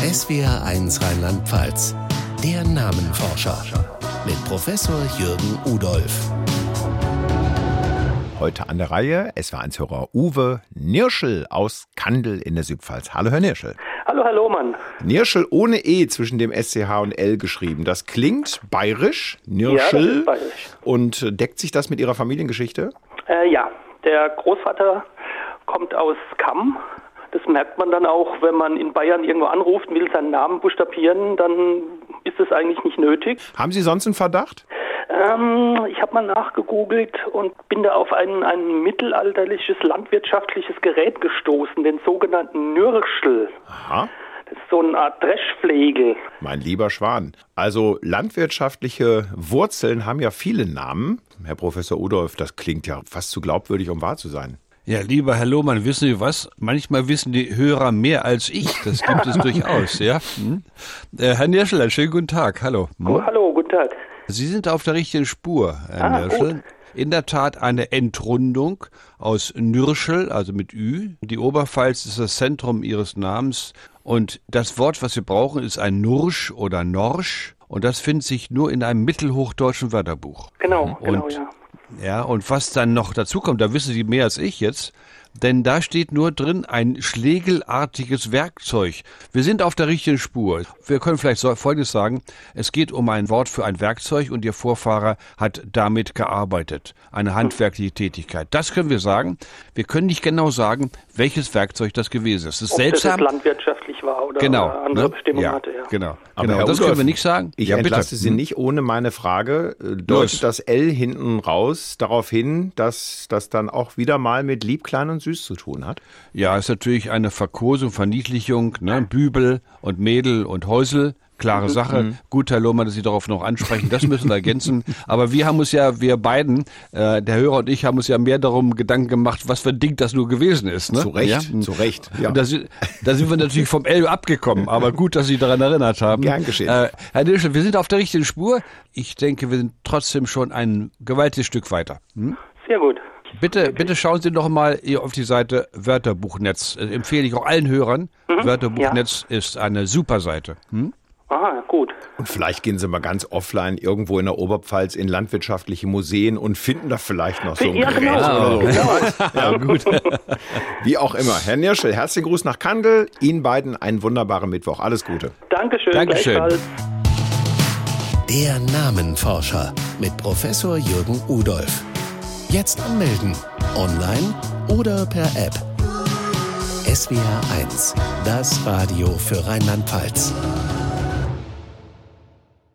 SWR1 Rheinland-Pfalz. Der Namenforscher mit Professor Jürgen Udolph. Heute an der Reihe SWR1-Hörer Uwe Nirschl aus Kandel in der Südpfalz. Hallo, Herr Nirschl. Hallo, Herr Lohmann. Nirschl ohne E zwischen dem SCH und L geschrieben. Das klingt bayerisch, Nirschl. Ja, das ist bayerisch. Und deckt sich das mit Ihrer Familiengeschichte? Ja, der Großvater kommt aus Kamm. Das merkt man dann auch, wenn man in Bayern irgendwo anruft und will seinen Namen buchstabieren, dann ist es eigentlich nicht nötig. Haben Sie sonst einen Verdacht? Ich habe mal nachgegoogelt und bin da auf ein mittelalterliches landwirtschaftliches Gerät gestoßen, den sogenannten Nürschl. Aha. Das ist so eine Art Dreschflegel. Mein lieber Schwan. Also landwirtschaftliche Wurzeln haben ja viele Namen. Herr Professor Udolph, das klingt ja fast zu glaubwürdig, um wahr zu sein. Ja, lieber Herr Lohmann, wissen Sie was? Manchmal wissen die Hörer mehr als ich. Das gibt es durchaus, ja. Herr Nirschl, einen schönen guten Tag. Hallo. Oh, hallo, guten Tag. Sie sind auf der richtigen Spur, Herr Nirschl. Gut. In der Tat eine Entrundung aus Nürschl, also mit Ü. Die Oberpfalz ist das Zentrum Ihres Namens. Und das Wort, was wir brauchen, ist ein Nursch oder Norsch. Und das findet sich nur in einem mittelhochdeutschen Wörterbuch. Genau, Und ja. ja, und was dann noch dazu kommt, da wissen Sie mehr als ich jetzt, denn da steht nur drin ein schlegelartiges Werkzeug. Wir sind auf der richtigen Spur. Wir können vielleicht Folgendes sagen, es geht um ein Wort für ein Werkzeug und Ihr Vorfahrer hat damit gearbeitet, eine handwerkliche Tätigkeit. Das können wir sagen. Wir können nicht genau sagen, welches Werkzeug das gewesen ist. Es ist seltsam. Ob das landwirtschaftlich war oder andere Bestimmungen hatte. Ja. Genau. Aber Herr das Udolph, können wir nicht sagen. Ich Ja, entlasse bitte. Sie nicht ohne meine Frage. Deutet das L hinten raus darauf hin, dass das dann auch wieder mal mit lieb, klein und süß zu tun hat? Ja, ist natürlich eine Verkosung, Verniedlichung, ne? Bübel und Mädel und Häusel. Klare Sache. Gut, Herr Lohmann, dass Sie darauf noch ansprechen. Das müssen wir ergänzen. Aber wir beiden, der Hörer und ich, haben uns ja mehr darum Gedanken gemacht, was für ein Ding das nur gewesen ist. Ne? Zu Recht, ja? zu Recht. Ja. Und da sind wir natürlich vom L abgekommen. Aber gut, dass Sie daran erinnert haben. Gern geschehen. Herr Nirschl, wir sind auf der richtigen Spur. Ich denke, wir sind trotzdem schon ein gewaltiges Stück weiter. Sehr gut. Bitte schauen Sie doch mal hier auf die Seite Wörterbuchnetz. Das empfehle ich auch allen Hörern. Wörterbuchnetz ist eine super Seite. Aha, gut. Und vielleicht gehen Sie mal ganz offline irgendwo in der Oberpfalz in landwirtschaftliche Museen und finden da vielleicht noch so ein Ja, Gerät genau. oder so. Ja, gut. Wie auch immer. Herr Nirschl, herzlichen Gruß nach Kandel. Ihnen beiden einen wunderbaren Mittwoch. Alles Gute. Dankeschön. Dankeschön. Gleichfalls. Der Namenforscher mit Professor Jürgen Udolph. Jetzt anmelden. Online oder per App. SWR1, das Radio für Rheinland-Pfalz.